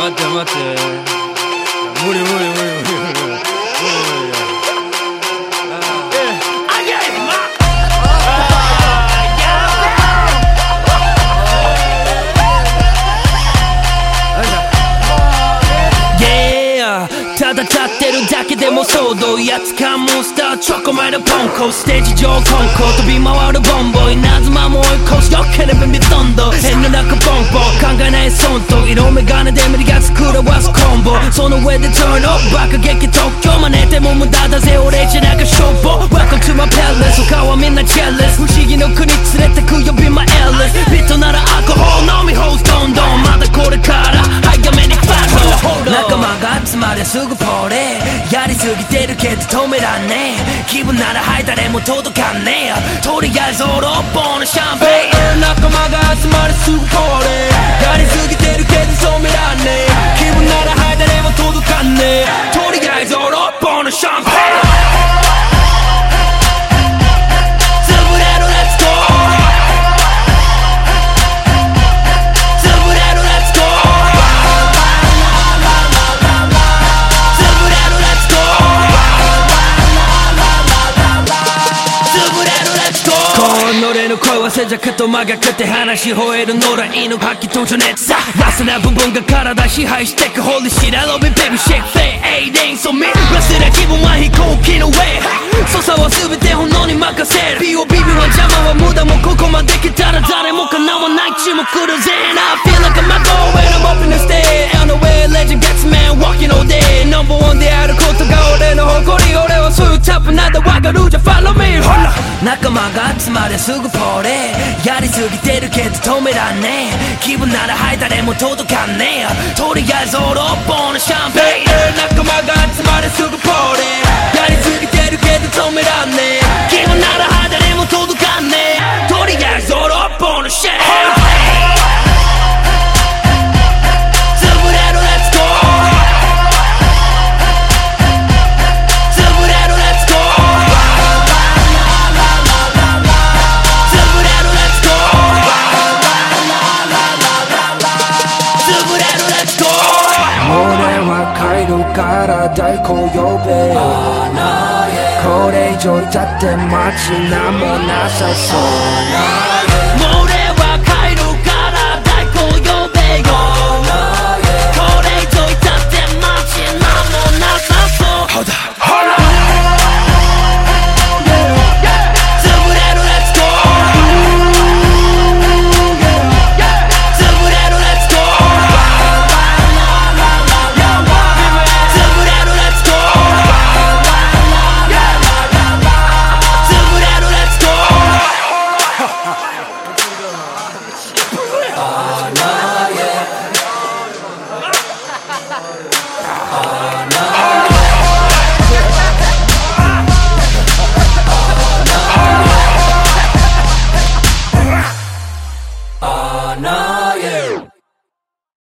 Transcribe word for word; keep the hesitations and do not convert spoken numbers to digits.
待って待って無理無理無理無理無理無理無理ただ立ってるだけでも騒動やつかモンスターチョコ前のポンコステージ上コンコ飛び回るボンボイ稲妻も追い越しよければ見とんど遠慮なくポンポン考えない損と色眼鏡で無理が作らわすコンボその上で turn up バカ激特許真似ても無駄だぜ俺じゃなくしょぼ Welcome to my palace 他はみんな jealous 不思議の国連れてくよ Be my Alice ビットならアルコホール飲みホースどんどんまだこれから早めにファット仲間が集まりすぐポレやりすぎてるけど止めらんねえ気分ならはい誰も届かんねえとりあえず俺ろっぽんのシャンペーン仲間が集まりすぐポレやりすぎてるけど止めらんねえ気分ならはい誰も届かんねえとりあえず俺ろっぽんのシャンペーン俺の声は静寂と真逆って話し吠える野良犬吐きと情熱さラスな部分が体支配してく Holy shit I love it baby shake fake A it ain't so me ラスな気分は飛行機の上操作は全て炎に任せる ピーオービー は邪魔は無駄もここまで来たら誰も叶わない注目来るぜ I feel like I'm a go when I'm up in the stage On the way legend gets man walking all day Number one であることが俺の誇り俺はそういうタイプなんだわかるじゃ Follow me ほら仲間が集まれすぐポレやりすぎてるけど止めらんねえ気分ならはい誰も届かんねえとりあえず俺ろっぽんのシャンペーン仲間が集まれすぐポレやりすぎてるけど止めらんねえ気分ならはい誰も届かんねえとりあえず俺ろっぽんのシャンペーンから代行呼べよこれ以上いたって街なんもなさそう